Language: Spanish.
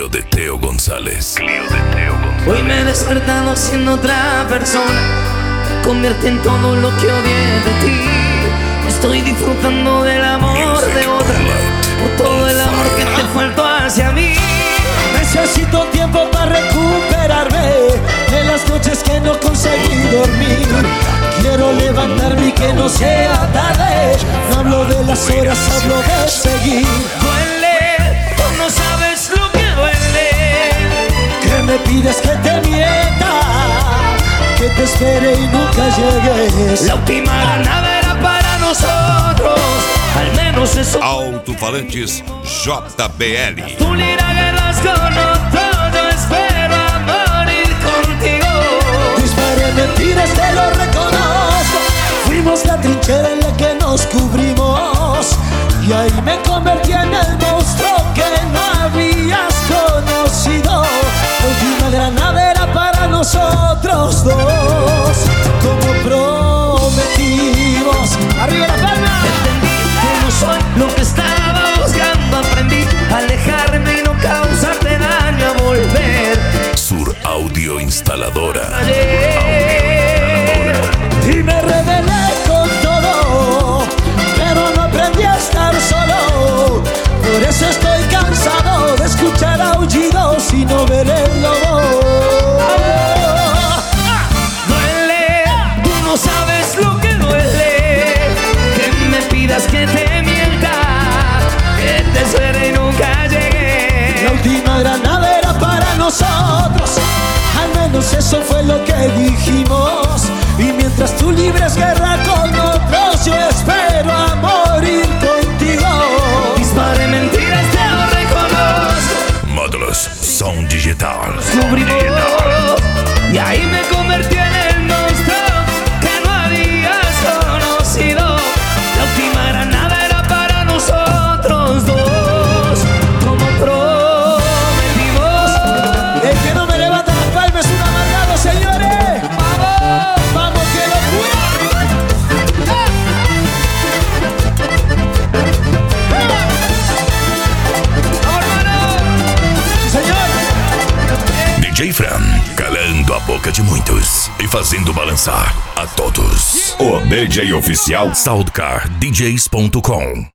Clio de Teo González. Hoy me he despertado siendo otra persona. Convierte en todo lo que odié de ti. Estoy disfrutando del amor de otra, por todo el amor que te faltó hacia mí. Necesito tiempo para recuperarme de las noches que no conseguí dormir. Quiero levantarme y que no sea tarde. No hablo de las horas, hablo de seguir. Duele, tú no sabes lo que duele. Que me pides que te mienta, que te espere y nunca llegues. La última granada era para nosotros, al menos eso. Alto-falantes JBL. Tú liras guerras con otro, yo espero a morir contigo. Disparé mentiras, te lo reconozco. Fuimos la trinchera en la que nos cubrimos, y ahí me convertí en el monstruo que no habías conocido. La última granada era para nosotros dos, como prometimos. ¡Arriba la palma! Entendí que no soy lo que estaba buscando. Aprendí a alejarme y no causarte daño, a volver. Sur Audio Instaladora. Y me rebelé con todo, pero no aprendí a estar solo. Por eso estoy cansado de escuchar aullidos y no ver el lobo. Duele, tú no sabes lo que duele. Que me pidas que te mienta, que te espere y nunca llegué. La última granada era para nosotros, al menos eso fue lo que dijimos. Y mientras tú libres guerra con otros, yo espero a morir contigo. Disparé mentiras, te lo reconozco. Módulos Som Digital. Descubrimos, y ahí me convertí en el monstruo que no habías conocido. La última granada era para nosotros dos, como prometimos. El que no me levanta las palmas es un amargado, señores. ¡Vamos! ¡Vamos, que locura! ¡Vamos, hermano! ¡Sí, señor! DJ Fran, calando a boca de muitos e fazendo balançar a todos. O DJ oficial SoundcarDJs.com.